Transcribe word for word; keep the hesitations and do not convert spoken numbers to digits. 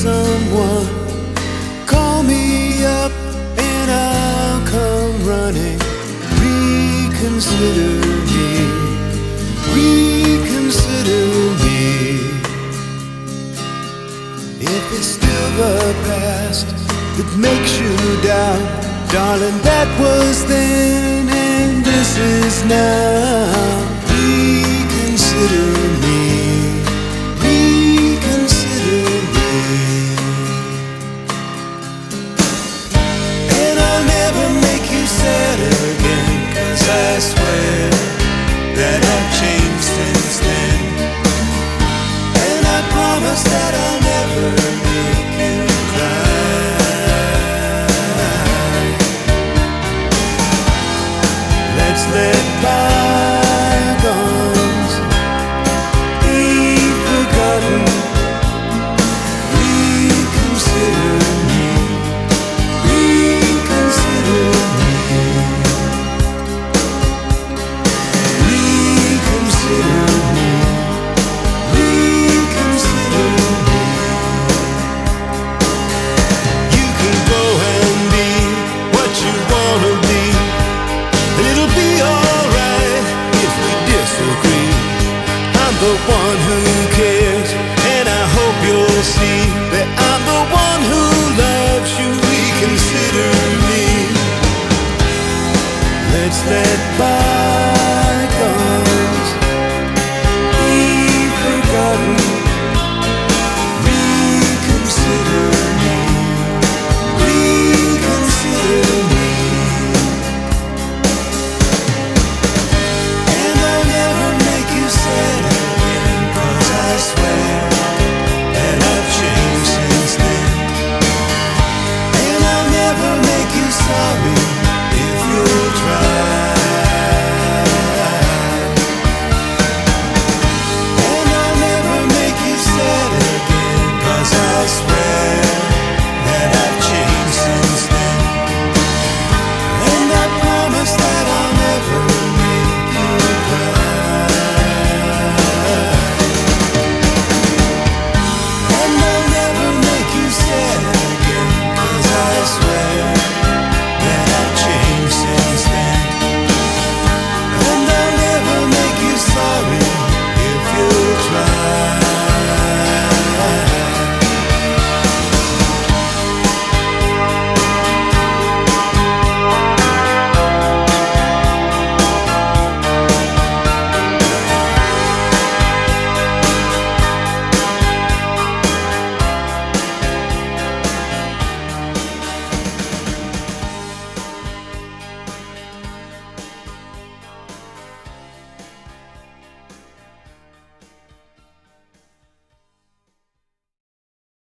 someone, call me up and I'll come running. Reconsider me, reconsider me. If it's still the past that makes you down, darling, that was then and this is now. Reconsider me, reconsider me. And I'll never make you sad again, 'cause I swear that I've changed since then. And I promise that I'll never make you cry. Let's let bygones be forgotten. Reconsider me, reconsider me, reconsider me, reconsider me. You can go and be what you wanna be, and it'll be alright if we disagree. I'm the one who cares, and I hope you'll see that I'm the one who loves you. Reconsider me. Let's let by